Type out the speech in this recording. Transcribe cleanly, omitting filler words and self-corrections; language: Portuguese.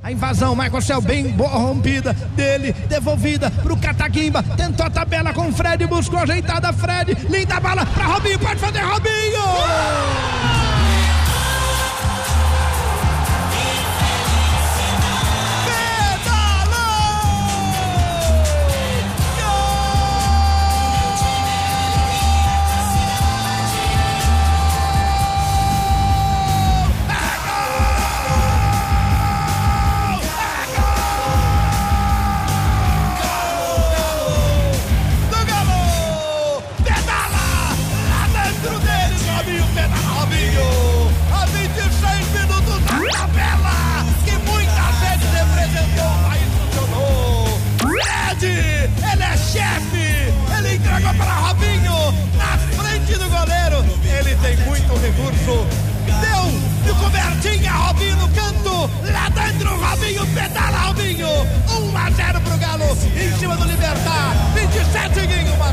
A invasão, Michael Cell, bem boa rompida dele, devolvida pro Cataguimba, tentou a tabela com o Fred, buscou ajeitada, Fred, linda bala pra Robinho, pode fazer Robinho! Tem muito recurso, deu de cobertinha, Robinho no canto, lá dentro Robinho, pedala Robinho, 1-0 pro Galo, em cima do Libertad, 27 Guinho.